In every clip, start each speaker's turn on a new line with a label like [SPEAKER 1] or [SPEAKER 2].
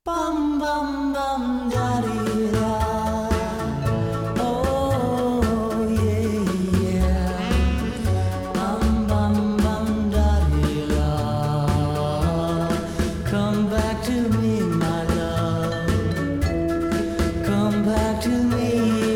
[SPEAKER 1] Bum bum bum daddy da. Oh yeah yeah. Bum bum bum daddy da. Come back to me, my love. Come back to me.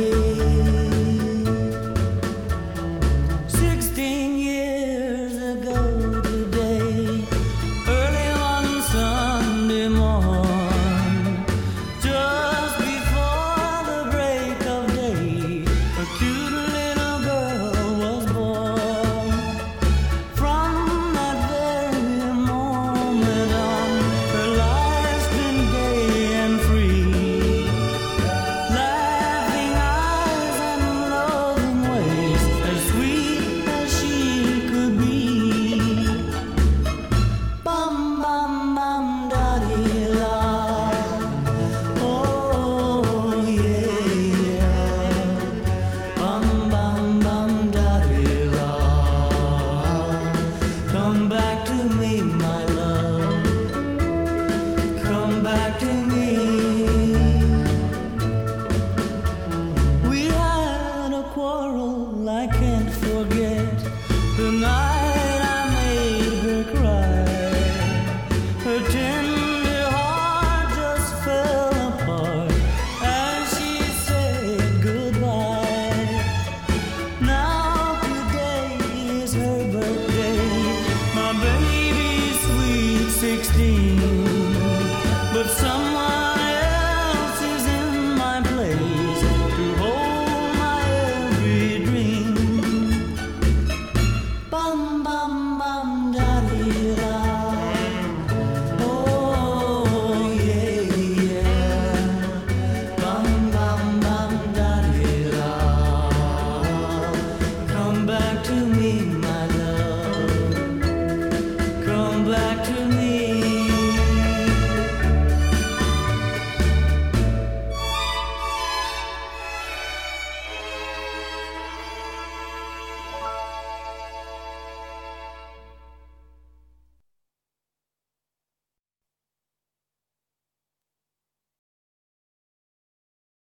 [SPEAKER 1] 16 years ago today, early one Sunday morn, just before the break of day, a cute little girl was born. From that very moment on, her life's been gay and free. Laughing eyes and loving ways, as sweet as she could be. Bum bum bum daddy la. Oh yeah yeah. Bum bum bum daddy la. Come back to me, my love. Come back to me. We had a quarrel I can't forget. The night I made her cry, her tender heart just fell apart as she said goodbye. Now today is her birthday, my baby's sweet 16. But someone else is in my place to hold my every dream. Bum bum bum daddy da. Oh yeah yeah. Bum bum bum daddy da. Come back to me, my